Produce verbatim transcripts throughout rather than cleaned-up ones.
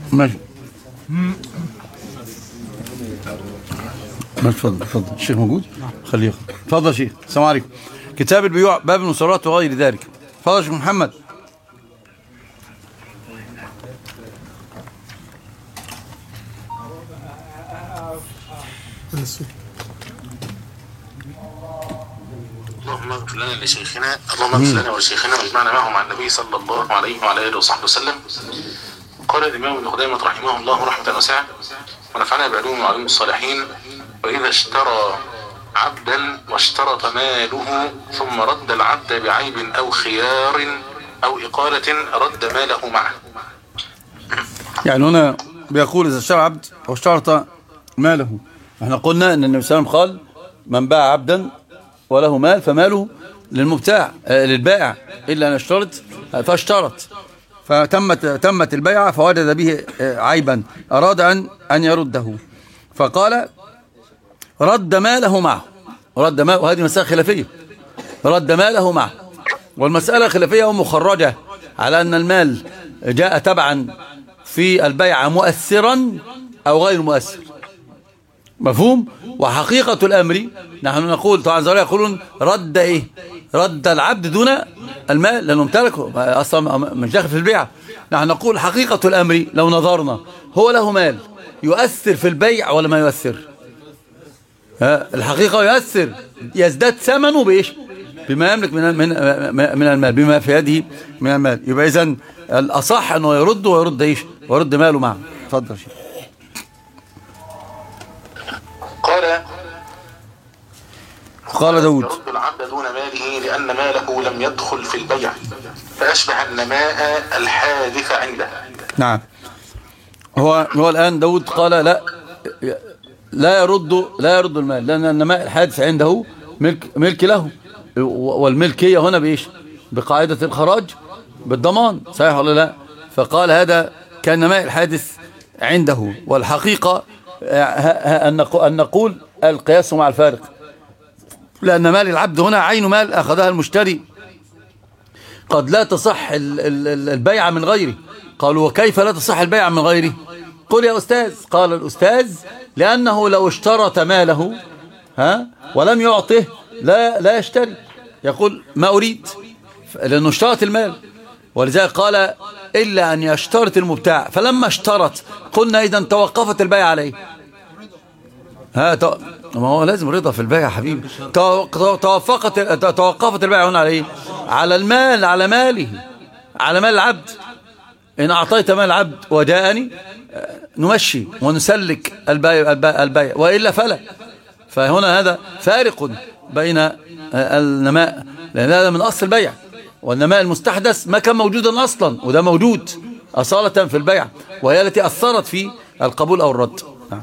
ماشي ماشي. اتفضل اتفضل الشيخ موجود؟ خليه ياخد. اتفضل يا شيخ. السلام عليكم. كتاب البيوع باب المسارات وغير ذلك. اتفضل يا شيخ محمد. اللهم اغفر لنا لشيخنا اللهم اغفر لنا ولشيخنا واجمعنا معهم مع النبي صلى الله عليه وعلى اله وصحبه وسلم. قال الامام ابن قدامة رحمه الله رحمه واسعه ونفعنا بعلوم وعلوم الصالحين: واذا اشترى عبدا واشترط ماله ثم رد العبد بعيب او خيار او اقالة رد ماله معه. يعني هنا بيقول اذا اشترى عبد واشترط ماله. احنا قلنا ان النبي صلى الله عليه وسلم قال: من باع عبدا وله مال فماله للمبتاع آه للبائع الا ان يشترط فاشترط فتمت تمت البيعه فوجد به عيبا اراد ان ان يرده فقال: رد ماله معه. رد ماله، وهذه مسألة خلافية. رد ماله معه، والمسألة خلافية ومخرجة على أن المال جاء تبعا في البيعة مؤثرا أو غير مؤثر. مفهوم؟ وحقيقة الأمر نحن نقول طبعا زوجة يقولون رد إيه؟ رد العبد دون المال لأنه امتلكه أصلا مش داخل في البيعة. نحن نقول حقيقة الأمر لو نظرنا هو له مال يؤثر في البيع ولا ما يؤثر؟ الحقيقة يؤثر، يزداد ثمنه بإيش؟ بما يملك من من من المال، بما في يده من المال. يبقى إذن الأصح أنه يرد ويرد إيش؟ ويرد ماله معه. اتفضل شيخ. قال قال داود: يرد العبد دون ماله لأن ماله لم يدخل في البيع فأشبه النماء الحادث عنده. نعم. هو هو الآن داود قال لا لا يرد لا يرد المال لأن النماء الحادث عنده ملك ملك له، والملكية هنا بإيش؟ بقاعدة الخراج بالضمان، صحيح ولا لا؟ فقال هذا كان نماء الحادث عنده. والحقيقة أن نقول القياس مع الفارق، لأن مال العبد هنا عين مال أخذها المشتري قد لا تصح البيعة من غيره. قالوا: وكيف لا تصح البيعة من غيره؟ قل يا أستاذ. قال الأستاذ: لأنه لو اشترط ماله ها ولم يعطه لا لا يشتري، يقول ما أريد، لأنه اشترط المال. ولذلك قال: إلا أن يشترط المبتاع. فلما اشترط قلنا إذا توقفت البيع عليه. ها تو... ما هو لازم رضا في البيع يا حبيبي. توقفت توقفت البيع هنا على ايه؟ على المال، على ماله، على مال العبد. إن أعطيت مال العبد وجاءني نمشي ونسلك البيع البيع وإلا فلا. فهنا هذا فارق بين النماء، لأن هذا من أصل البيع، والنماء المستحدث ما كان موجودا أصلا، وده موجود أصالة في البيع، وهي التي أثرت في القبول أو الرد. نعم.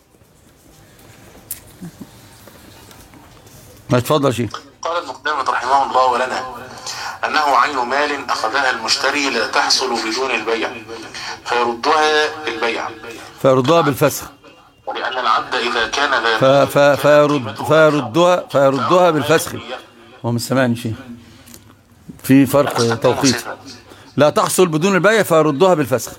ما تفضل شيء. قال ابن قدامة رحمه الله ولنا أنه عين مال أخذها المشتري لا تحصل بدون البيع فيردها بالبيع فيردها بالفسخ، ولأن العبد إذا كان ذا ف... ف... فيرد... فيردها فيردها بالفسخ. هو مش سامعني شيء، في فرق توقيت. لا تحصل بدون البيع فيردها بالفسخ.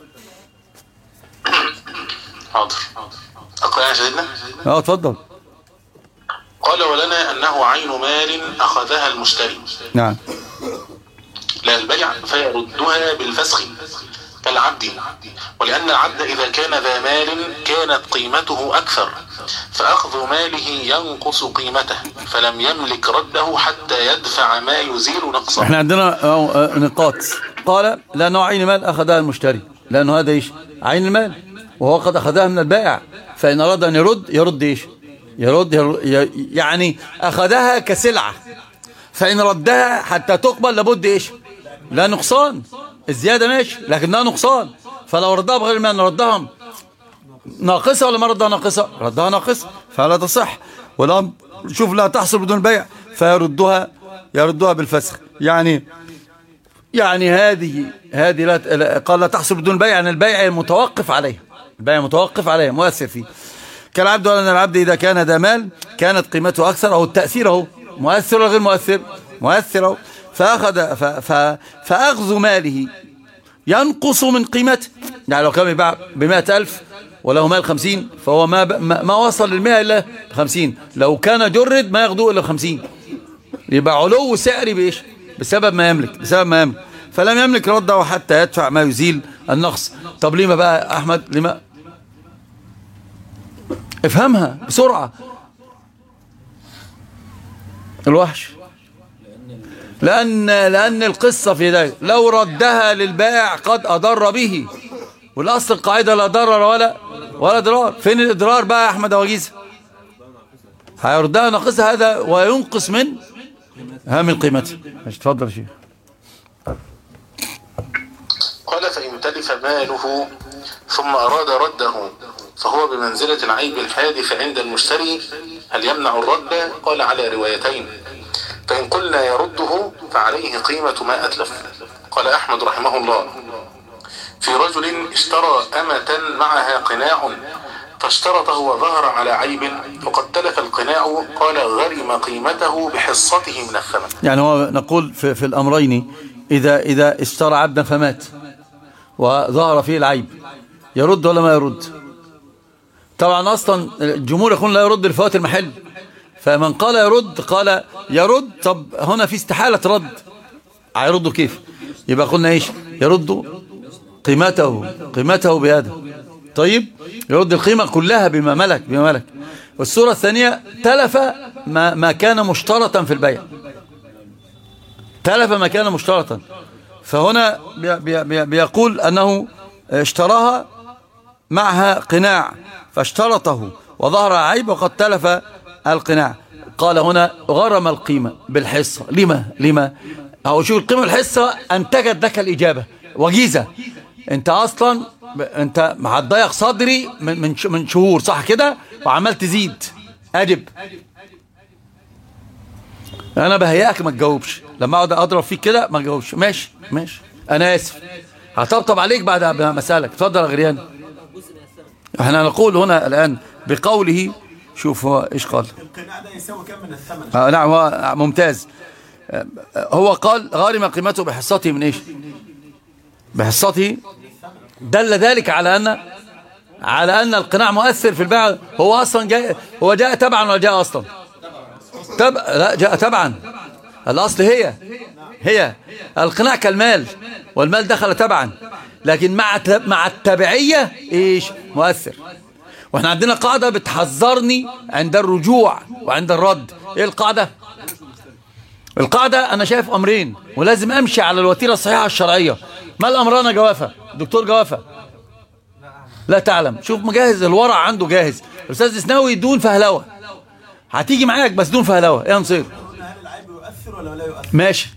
حاضر. أقرأ يا سيدنا؟ اه اتفضل. قال ولنا أنه عين مال أخذها المشتري نعم لا البيع فيردها بالفسخ كالعبد، ولأن العبد إذا كان ذا مال كانت قيمته أكثر فأخذ ماله ينقص قيمته فلم يملك رده حتى يدفع ما يزيل نقصه. احنا عندنا نقاط. قال لأنه عين مال أخذها المشتري، لأنه هذا إيش؟ عين المال، وهو قد أخذها من البائع، فإن أراد أن يرد يرد إيش؟ يرد, يرد يعني أخذها كسلعة، فإن ردها حتى تقبل لابد إيش؟ لا نقصان. الزيادة ماشي لكنها نقصان، فلو ردها بغير ما ردها ناقصة ولا ما ردها ناقصة؟ ردها ناقصة فلا تصح. ولا شوف لا تحصل بدون بيع فيردها يردها بالفسخ. يعني يعني هذه هذه لا قال لا تحصل بدون بيع، يعني البيع متوقف عليه، البيع متوقف عليه مؤثر فيه. كالعبد، ولا العبد إذا كان ذا مال كانت قيمته أكثر، أو التأثير أهو مؤثر ولا غير مؤثر؟ مؤثر أهو. فأخذ ف ف فأخذ ماله ينقص من قيمته، يعني لو كان بيباع بمائة ألف وله مال خمسين فهو ما, ما, ما وصل للمائة إلا بخمسين. لو كان جرد ما ياخدوه إلا بخمسين. يبقى علو سعري بإيش؟ بسبب ما يملك، بسبب ما يملك. فلم يملك رده حتى يدفع ما يزيل النقص. طب ليه ما بقى أحمد؟ لما افهمها بسرعة. الوحش لأن لأن القصة في ذلك لو ردها للبائع قد أضر به، والأصل القاعدة لا ضرر ولا ولا ضرار. فين الإضرار بقى يا أحمد وجيزة؟ هيردها ناقصها هذا وينقص من هام قيمته. اتفضل يا شيخ. قال فإن تلف ماله ثم أراد رده فهو بمنزلة العيب الحادث عند المشتري، هل يمنع الرد؟ قال على روايتين، فإن قلنا يرده فعليه قيمة ما أتلف. قال أحمد رحمه الله في رجل اشترى أمة معها قناع فاشترطه وظهر على عيب وقد تلف القناع، قال غرم قيمته بحصته من الثمن. يعني هو نقول في, في الأمرين إذا, إذا اشترى عبدا فمات وظهر فيه العيب يرد ولا ما يرد؟ طبعا أصلا الجمهور يقول لا يرد لفوات المحل، فمن قال يرد قال يرد. طب هنا في استحالة رد، هيرده كيف؟ يبقى قلنا ايش؟ يرد قيمته قيمته بهذا. طيب يرد القيمة كلها بما ملك بما ملك. والصورة الثانية تلف ما, ما كان مشترطا في البيع، تلف ما كان مشترطا. فهنا بي بي بيقول أنه اشتراها معها قناع فاشترطه وظهر عيب وقد تلف القناع. قال هنا غرم القيمة بالحصة. لما لما أو شوف القيمة بالحصة أنتجت لك الإجابة وجيزة. أنت أصلا أنت هتضيق صدري من من من شهور صح كده وعمال تزيد. أجب أنا بهيئك ما تجاوبش، لما أقعد أضرب فيك كده ما تجاوبش. ماشي ماشي أنا آسف، هطبطب عليك بعد ما أسألك. اتفضل يا غريان. احنا نقول هنا الآن بقوله، شوف هو ايش قال. القناع ده يساوي كم من الثمن؟ آه نعم هو ممتاز. هو قال غارم قيمته بحصته من ايش؟ بحصته. دل ذلك على ان على ان القناع مؤثر في البيع. هو اصلا جاء هو جاء تبعا ولا جاء اصلا؟ تبع لا جاء تبعا. الاصل هي هي القناع كالمال والمال دخل تبعا، لكن مع مع التبعية ايش؟ مؤثر. واحنا عندنا قاعدة بتحذرني عند الرجوع وعند الرد. ايه القاعدة؟ القاعدة انا شايف امرين ولازم امشي على الوتيرة الصحيحة الشرعية. ما الامران يا جوافة؟ دكتور جوافة لا تعلم. شوف مجهز الورع عنده جاهز. الاستاذ اسناوي دون فهلوة، هتيجي معاك بس دون فهلوة. ايه نصير؟ هل العيب يؤثر ولا لا يؤثر؟ ماشي.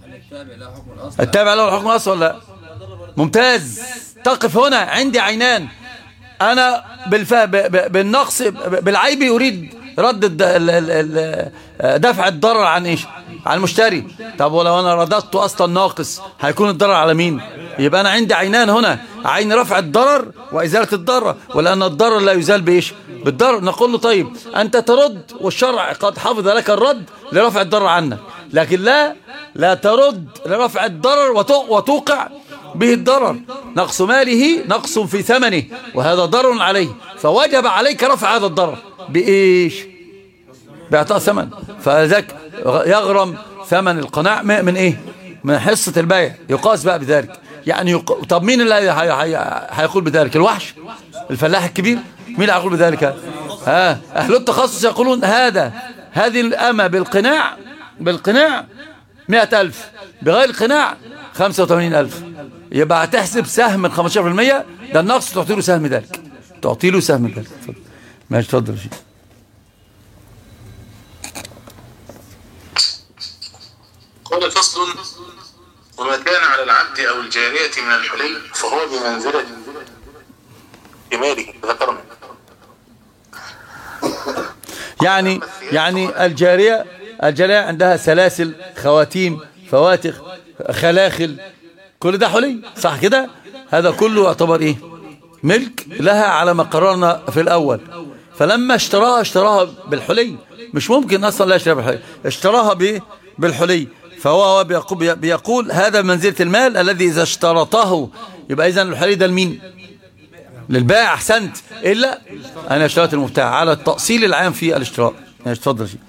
التابع له حكم الاصل ولا لا؟ ممتاز. تقف هنا عندي عينان. أنا بالف... بالنقص بالعيب يريد رد الد... ال... ال... ال... دفع الضرر عن إيش؟ عن المشتري. طب ولو أنا رددت أصلا ناقص هيكون الضرر على مين؟ يبقى أنا عندي عينان هنا، عين رفع الضرر وإزالة الضرر، ولأن الضرر لا يزال بإيش؟ بالضرر. نقول له طيب أنت ترد والشرع قد حفظ لك الرد لرفع الضرر عنك، لكن لا لا ترد لرفع الضرر وتوقع به الضرر. نقص ماله نقص في ثمنه وهذا ضرر عليه، فوجب عليك رفع هذا الضرر بإيش؟ بإعطاء ثمن. فذلك يغرم ثمن القناع من إيه؟ من حصة البيع. يقاس بقى بذلك. يعني يق... طب مين اللي هيقول بذلك؟ الوحش؟ الفلاح الكبير؟ مين اللي هيقول بذلك؟ ها أهل التخصص يقولون هذا هذه الأمة بالقناع بالقناع مئة ألف، بغير القناع خمسة وثمانين ألف. يبقى هتحسب سهم من خمسة عشر بالمئة ده النقص، تعطي له سهم ذلك، تعطي له سهم ذلك. ماشي اتفضل. شيء قال فصل: وما كان على العبد أو الجارية من الحلي فهو بمنزلة جماله ذكرنا. يعني يعني الجارية الجارية عندها سلاسل، خواتيم، فواتخ، خلاخل، كل ده حلي صح كده؟ هذا كله يعتبر ايه؟ ملك لها على ما قررنا في الأول. فلما اشتراها اشتراها بالحلي، مش ممكن أصلا لا يشتريها بالحلي، اشتراها بالحلي. فهو بيقول, بيقول هذا منزلة المال الذي إذا اشترطه. يبقى إذن الحلي ده لمين؟ للبائع أحسنت إلا أنا اشتريت المبتاع على التأصيل العام في الاشتراء. اتفضل شيء.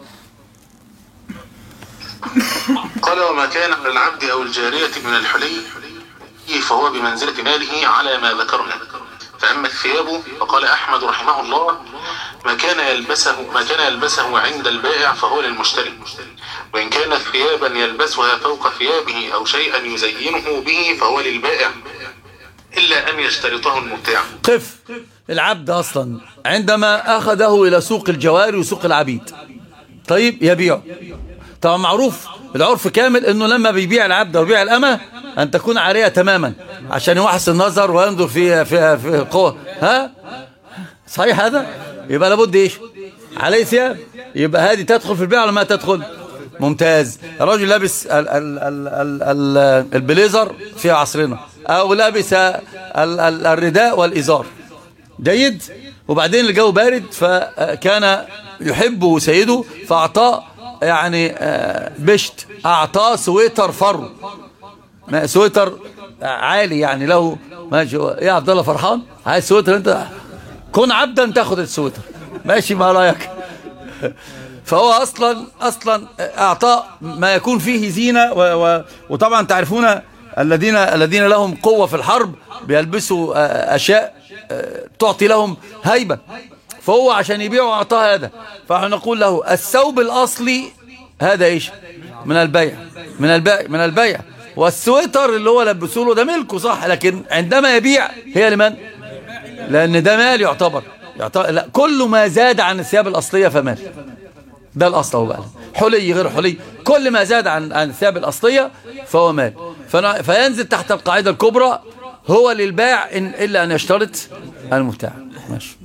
قال وما كان على العبد أو الجارية من الحلي فهو بمنزلة ماله على ما ذكرنا. فأما الثياب فقال أحمد رحمه الله ما كان يلبسه ما كان يلبسه عند البائع فهو للمشتري، وإن كانت ثيابا يلبسها فوق ثيابه أو شيئا يزينه به فهو للبائع إلا أن يشترطه المبتاع. قف. العبد أصلا عندما أخذه إلى سوق الجواري وسوق العبيد، طيب يبيعه. طبعا معروف العرف كامل أنه لما بيبيع العبد أو بيع الأمة أن تكون عارية تماما عشان يحسن النظر وينظر في في في قوة. ها صحيح هذا؟ يبقى لابد إيش عليه ثياب، يبقى هذه تدخل في البيع ولا ما تدخل؟ ممتاز. الرجل لابس ال ال ال ال ال البليزر في عصرنا، أو لابس ال ال الرداء والإزار، جيد. وبعدين الجو بارد فكان يحبه سيده فأعطاه يعني بشت، أعطاه سويتر فرو، سويتر عالي يعني له ماشي. يا عبد الله فرحان عايز سويتر؟ انت كن عبدا تاخد السويتر، ماشي ما رايك؟ فهو اصلا اصلا اعطاء ما يكون فيه زينه و و وطبعا تعرفون الذين الذين لهم قوه في الحرب بيلبسوا اشياء تعطي لهم هيبه، فهو عشان يبيعوا اعطاه هذا. فنحن نقول له الثوب الاصلي هذا ايش؟ من البيع، من البيع من البيع والسويتر اللي هو لبسوا له ده ملكه صح، لكن عندما يبيع هي لمن؟ لان ده مال يعتبر, يعتبر لا، كل ما زاد عن الثياب الاصليه فمال. ده الاصل هو بقى، حلي غير حلي، كل ما زاد عن عن الثياب الاصليه فهو مال. فينزل تحت القاعده الكبرى هو للبائع إن الا ان يشترط المبتاع. ماشي.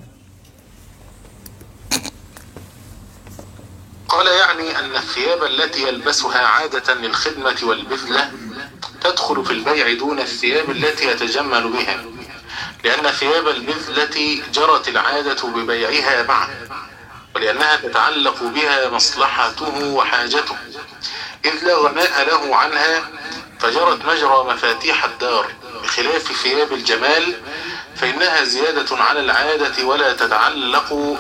قال يعني أن الثياب التي يلبسها عادة للخدمة والبذلة تدخل في البيع دون الثياب التي يتجمل بها، لأن ثياب البذلة جرت العادة ببيعها معه، ولأنها تتعلق بها مصلحته وحاجته، إذ لا غناء له عنها فجرت مجرى مفاتيح الدار، بخلاف ثياب الجمال فإنها زيادة على العادة ولا تتعلق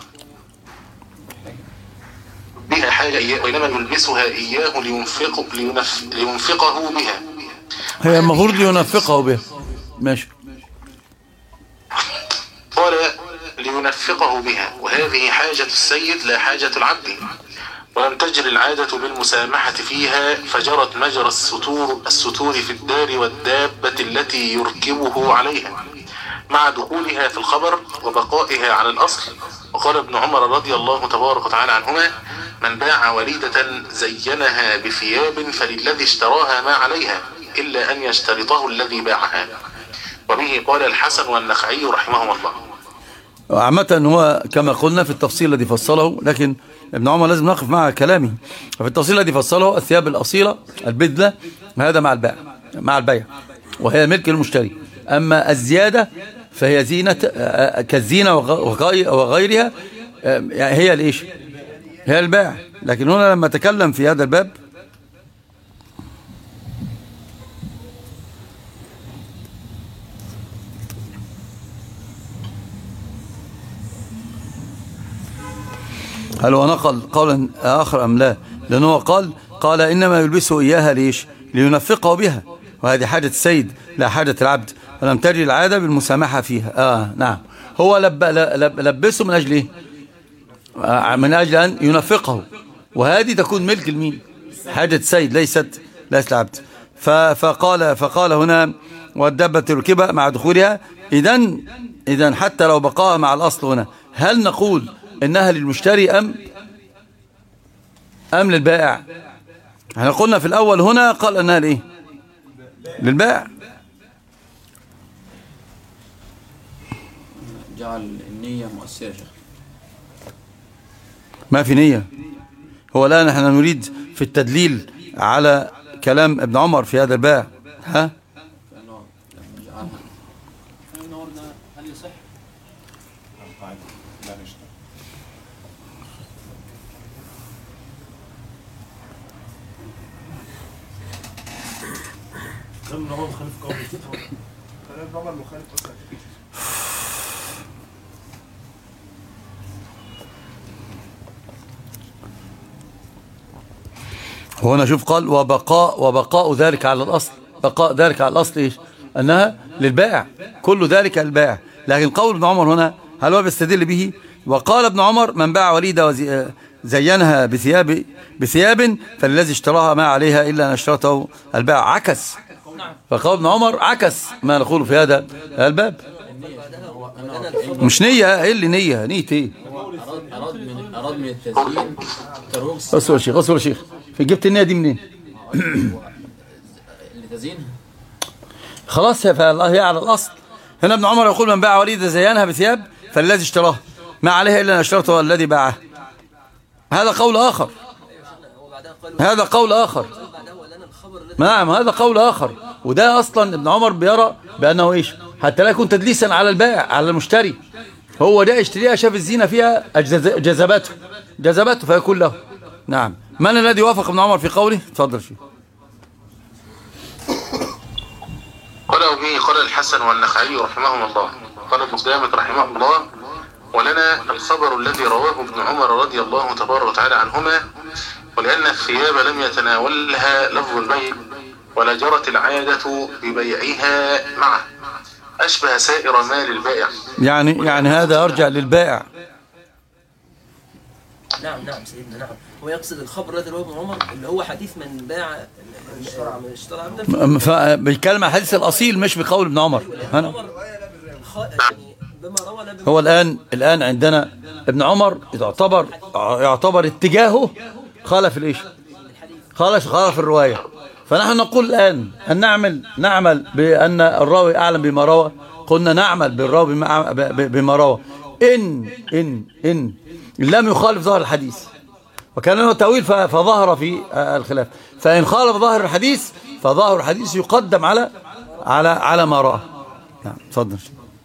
بها حاجة إياه، وإنما يلبسها إياه لينفق لينف لينفقه بها. هي المفروض لينفقه بها. ماشي. قال لينفقه بها، وهذه حاجة السيد لا حاجة العبد، ولم تجري العادة بالمسامحة فيها فجرت مجرى الستور الستور في الدار والدابة التي يركبه عليها مع دخولها في الخبر وبقائها على الأصل. وقال ابن عمر رضي الله تبارك وتعالى عنهما من باع وليدة زينها بثياب فللذي اشتراها ما عليها إلا أن يشترطه الذي باعها. وبه قال الحسن والنخعي رحمهم الله. عامة هو كما قلنا في التفصيل الذي فصله، لكن ابن عمر لازم نقف مع كلامه. ففي التفصيل الذي فصله الثياب الأصيلة البذلة هذا مع البيع مع البيع وهي ملك المشتري. أما الزيادة فهي زينة كالزينة وغيرها هي الإيش؟ هي البيع. لكن هنا لما تكلم في هذا الباب هل هو نقل قولا آخر أم لا؟ لأنه قال قال إنما يلبسه إياها ليش؟ لينفقه بها، وهذه حاجة السيد لا حاجة العبد، ولم تجري العادة بالمسامحة فيها. آه نعم. هو لب لب لبسه من أجل إيه؟ آه من أجل أن ينفقه، وهذه تكون ملك المين؟ حاجة السيد ليست ليست العبد. فقال فقال هنا والدابة تركبها مع دخولها. إذن إذن حتى لو بقاها مع الأصل هنا، هل نقول إنها للمشتري أم أم للبائع؟ احنا قلنا في الأول هنا قال أنها لإيه؟ للبائع. جعل النية مؤثرة. ما في نية. هو الآن احنا نريد في التدليل على كلام ابن عمر في هذا البائع. ها؟ هل يصح؟ ابن عمر مخالف قول ابن عمر مخالف هنا شوف قال وبقاء وبقاء ذلك على الأصل، بقاء ذلك على الأصل إيش؟ أنها للبائع، كل ذلك البائع. لكن قول ابن عمر هنا هل هو بيستدل به؟ وقال ابن عمر من باع وليدة وزينها بثياب بثياب فالذي اشتراها ما عليها إلا أن اشترته البائع. عكس، فقال ابن عمر عكس ما نقوله في هذا الباب. مش نية، ايه اللي نية؟ نية ايه؟ أراد من أراد من التزيين تروج. اصبر يا شيخ، اصبر يا شيخ، في جبت النية دي منين؟ لتزيين خلاص هي على الأصل. هنا ابن عمر يقول من باع وليدة زينها بثياب فالذي اشتراها ما عليها إلا أن اشترته الذي باعه. هذا قول آخر، هذا قول آخر. نعم هذا قول آخر. وده أصلا ابن عمر بيرى بأنه إيش؟ حتى لا يكون تدليسا على البائع على المشتري. هو ده اشتريها شاف الزينة فيها جذبته جذبته فيكون له. نعم. من الذي وافق ابن عمر في قوله؟ تفضل شيخ. قال به قال الحسن والنخعي رحمهم الله. قال ابن قدامة رحمه الله ولنا الخبر الذي رواه ابن عمر رضي الله تبارك وتعالى عنهما ولأن الثياب لم يتناولها لفظ البيع ولا جرت العادة ببيعها معه أشبه سائر مال البائع. يعني يعني هذا أرجع للبائع. نعم نعم سيدنا نعم. هو يقصد الخبر الذي رواه ابن عمر اللي هو حديث من باع من اشترى عبدا، بيتكلم عن الحديث الأصيل مش بقول ابن عمر. هنا هو الآن الآن عندنا ابن عمر يعتبر يعتبر اتجاهه خالف الايش؟ خالف خالف الرواية. فنحن نقول الآن أن نعمل نعمل بأن الراوي أعلم بما روى. قلنا نعمل بالراوي بما روى إن إن إن لم يخالف ظاهر الحديث، وكان له تأويل فظهر في الخلاف. فإن خالف ظاهر الحديث فظاهر الحديث يقدم على على على ما رأى. نعم تفضل.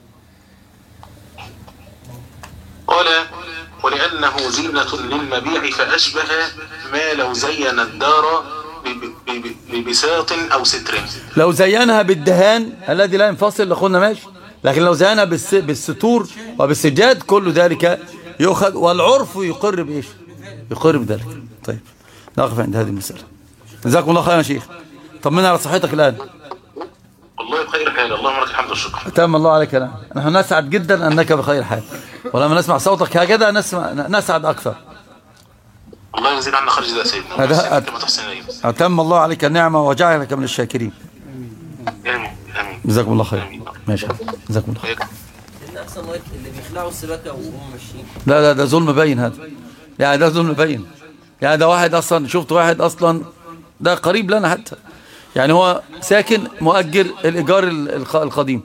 قال ولأنه زينة للمبيع فأشبه ما لو زين الدار ببساط أو ستر. لو زينها بالدهان الذي لا ينفصل لقلنا ماشي، لكن لو زينها بالستور وبالسجاد كل ذلك يؤخذ، والعرف يقر بإيش؟ يقر بذلك. طيب نقف عند هذه المسألة. جزاكم الله خيرا يا شيخ. طمنا على صحتك الآن. والله بخير حال، اللهم لك الحمد والشكر. تم الله عليك. الآن نحن نسعد جدا أنك بخير حال، ولما نسمع صوتك هكذا نسمع نسعد أكثر. الله يزيد عنا خرج ذا سيدنا. هذا أتم الله عليك النعمة وجعلك من الشاكرين. آمين آمين. جزاكم الله خير. ماشي جزاكم الله خير. أحسن اللي بيخلعوا السباكة وهم ماشيين. لا لا ده ظلم باين هذا، يعني ده ظلم باين. يعني ده واحد أصلا شفت واحد أصلا ده قريب لنا حتى، يعني هو ساكن مؤجر الإيجار القديم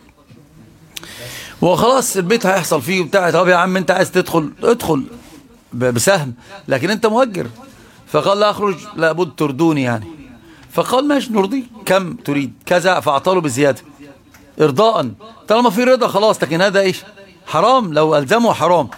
وخلاص البيت هيحصل فيه وبتاع. طب يا عم انت عايز تدخل ادخل بسهم، لكن انت مؤجر. فقال لا اخرج لابد تردوني يعني. فقال ماشي نرضي، كم تريد؟ كذا. فاعطاله بزياده ارضاء. طالما في رضا خلاص. لكن هذا ايش؟ حرام، لو الزمه حرام.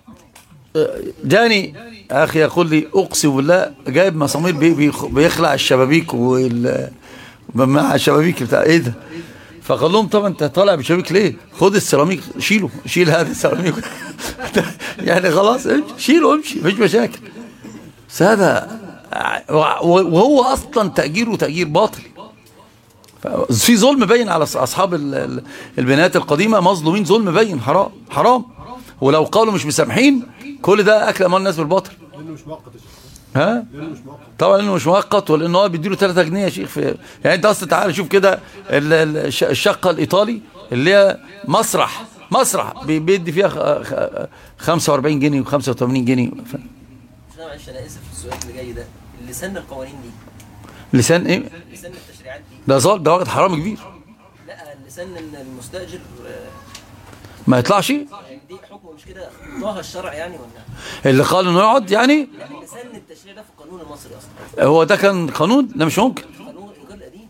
جاني اخي يقول لي اقسم بالله جايب مسامير بي بي بيخلع الشبابيك وال مع الشبابيك بتاع ايه ده. فقال لهم طب انت طالع بشبابيك ليه؟ خد السيراميك شيله، شيل هذا السيراميك يعني خلاص شيله امشي مفيش مشاكل. بس هذا وهو اصلا تأجيره تأجير باطل. في ظلم باين على اصحاب البنايات القديمه، مظلومين ظلم باين. حرام حرام. ولو قالوا مش مسامحين كل ده اكل اموال الناس بالباطل. لانه مش مؤقت. ها طبعا لانه مش مؤقت، ولانه هو بيديله ثلاثة جنيه يا شيخ. في يعني انت اصلا تعالى شوف كده الشقه الايطالي اللي هي مسرح مسرح بيدي فيها خمسة وأربعين جنيه وخمسة وثمانين جنيه. معلش انا اسف في السؤال اللي جاي ده. اللي سن القوانين دي لسان ايه؟ لسان التشريعات دي ده ظالم، ده واخد حرام كبير. لا اللسان ان المستاجر ما يطلعش دي حكمه مش كده ضاها الشرع يعني ولا اللي قال انه يقعد يعني؟ يعني لسان التشريع ده في القانون المصري اصلا. هو ده كان قانون؟ لا مش ممكن. قانون الايجار القديم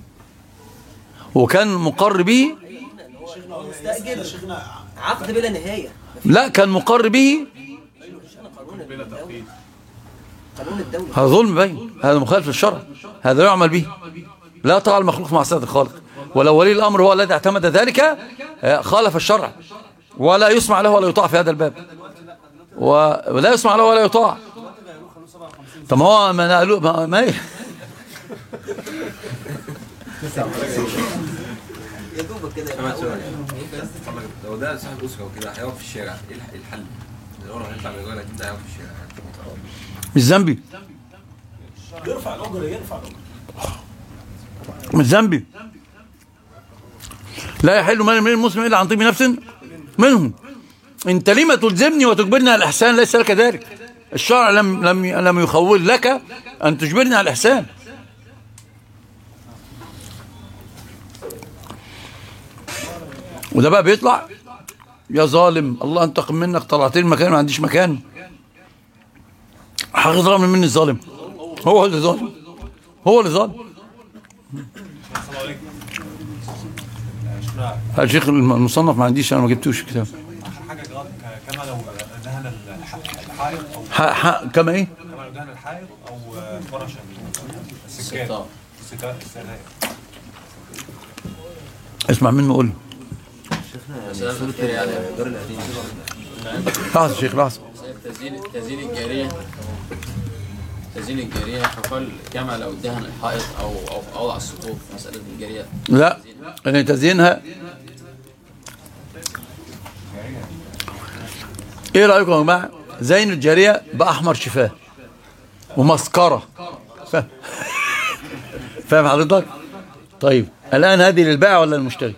وكان مقر به. هو مستاجر عقد بلا نهايه. لا كان مقر به. قانون الدوله قانون الدوله هذا ظلم باين، هذا مخالف للشرع، هذا يعمل به. لا طاعة المخلوق مع سيد الخالق. ولو ولي الأمر هو الذي اعتمد ذلك خالف الشرع، ولا يسمع له ولا يطاع في هذا الباب، ولا يسمع له ولا يطاع. طب ما هو ما نقلوا ما, ما يا دوبك كده يا معقول. لو ده صاحب اسره وكده هيقف في الشارع، ايه الحل؟ لو هو هيطلع من الجوله اكيد هيقف في الشارع. مش ذنبي، يرفع الاجر يرفع الاجر مش ذنبي. لا يحل مال امرئ مسلم الا عن طيب نفس منهم. انت لما تلزمني وتجبرني على الاحسان؟ ليس لك ذلك. الشرع لم لم لم يخول لك ان تجبرني على الاحسان. وده بقى بيطلع يا ظالم الله انتقم منك، طلعتني مكان ما عنديش مكان. حق ظلم مني الظالم، هو اللي ظالم، هو اللي ظالم. يا شيخ المصنف ما عنديش، انا ما جبتوش كتاب. حاجه كما لو دهن الحائط او ح... ح... كما ايه؟ كما لو دهن الحائط او فرش السكان السكان السراير. اسمع منه قول. لحظه شيخ لحظه. تزيين تزيين الجاريه تزيين الجاريه فقال كما لو دهن الحائط او او اوضع السقوف. مساله الجاريه لا، ان تزيينها ايه رايكم يا جماعه؟ زين الجاريه باحمر شفاه ومسكره. فاهم فاهم حضرتك؟ طيب الان هذه للبائع ولا للمشتري؟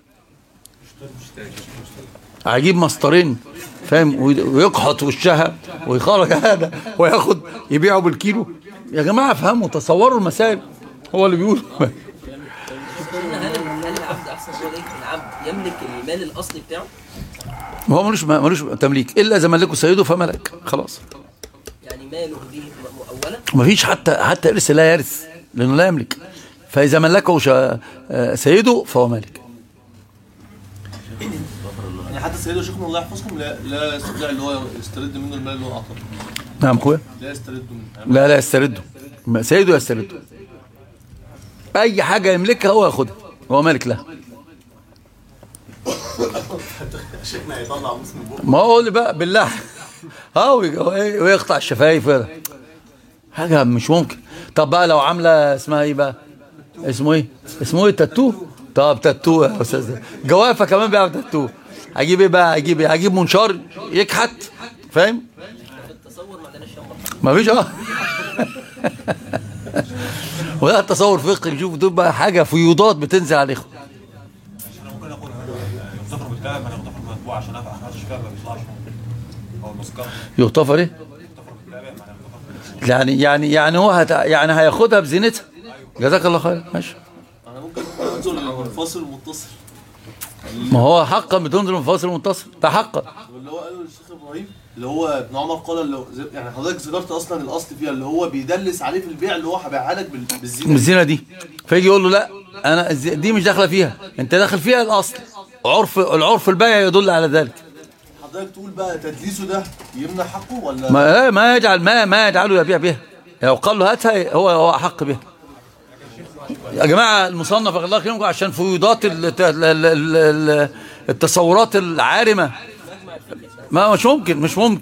هجيب مسطرين فاهم ويقحط وشها ويخرج هذا وياخد يبيعه بالكيلو. يا جماعه افهموا، تصوروا المسائل. هو اللي بيقول هل هل العبد احسن صوره ايه؟ العبد يملك المال الاصلي بتاعه؟ ما هو ملوش ملوش تمليك الا اذا ملكه سيده فملك خلاص. يعني ماله دي اولا ما فيش حتى حتى ارث لا يرث لانه لا يملك، فاذا ملكه سيده فهو مالك. يعني حتى سيده شيخنا الله يحفظكم لا لا يستطيع اللي هو يسترد منه المال اللي هو اعطاه. نعم اخويا. لا يسترد منه. لا لا يسترده، سيده يسترده. اي حاجه يملكها هو ياخدها، هو مالك لها. شيخنا يطلع موسم بكره. ما هو اللي بقى بالله اه ويقطع الشفايف كده حاجه مش ممكن. طب بقى لو عامله اسمها ايه بقى؟ اسمه ايه؟ اسمه ايه؟ تاتو. طب تاتو يا استاذ، جوافه كمان بقى تاتو. هجيب ايه بقى؟ هجيب ايه؟ هجيب منشار يكحت فاهم؟ التصور ما عندناش ما فيش اه ولا التصور فقهي. شوف دول بقى حاجه فيوضات بتنزل على الاخوه. احنا ممكن نقول يغتفر بالكلام، انا يغتفر بالمطبوع عشان اخرج الشفاء ما بيطلعش هو المسكره. يغتفر ايه؟ يعني يعني يعني هو هت... يعني هياخدها بزينتها. جزاك الله خير. ماشي. انا ممكن انظر للمنفصل والمتصل. ما هو حقا بتنظر منفصل ومتصل ده حقا. اللي هو قاله الشيخ ابراهيم اللي هو ابن عمر قال اللي هو يعني حضرتك ذكرت اصلا الاصل فيها اللي هو بيدلس عليه في البيع اللي هو هبيعها لك بالزينه بالزينه دي، فيجي يقول له لا انا دي مش داخله فيها، انت داخل فيها الاصل. عرف العرف البيع يدل على ذلك. حضرتك تقول بقى تدليسه ده يمنع حقه ولا ما ما يجعل ما ما يجعله يبيع بها. لو قال له هاتها هو هو احق بها. يا جماعه المصنف الله يكرمكم عشان فيوضات التصورات العارمه ما مش ممكن مش ممكن